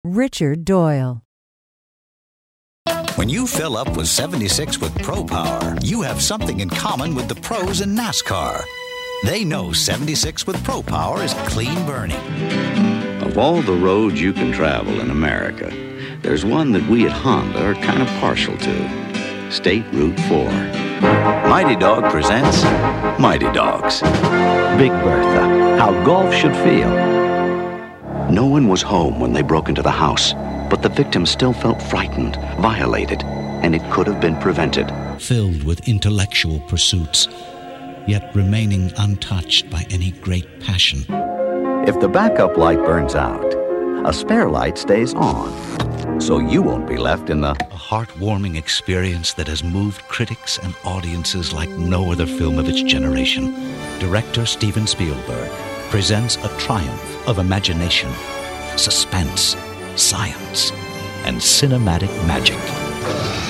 Richard Doyle. When you fill up with 76 with Pro Power, you have something in common with the pros in NASCAR. They know 76 with Pro Power is clean burning. Of all the roads you can travel in America, there's one that we at Honda are kind of partial to. State Route 4. Mighty Dog presents Mighty Dogs. Big Bertha, how golf should feel. No one was home when they broke into the house, but the victim still felt frightened, violated, and it could have been prevented. Filled with intellectual pursuits, yet remaining untouched by any great passion. If the backup light burns out, a spare light stays on, so you won't be left in the... A heartwarming experience that has moved critics and audiences like no other film of its generation. Director Steven Spielberg presents a triumph of imagination, suspense, science, and cinematic magic.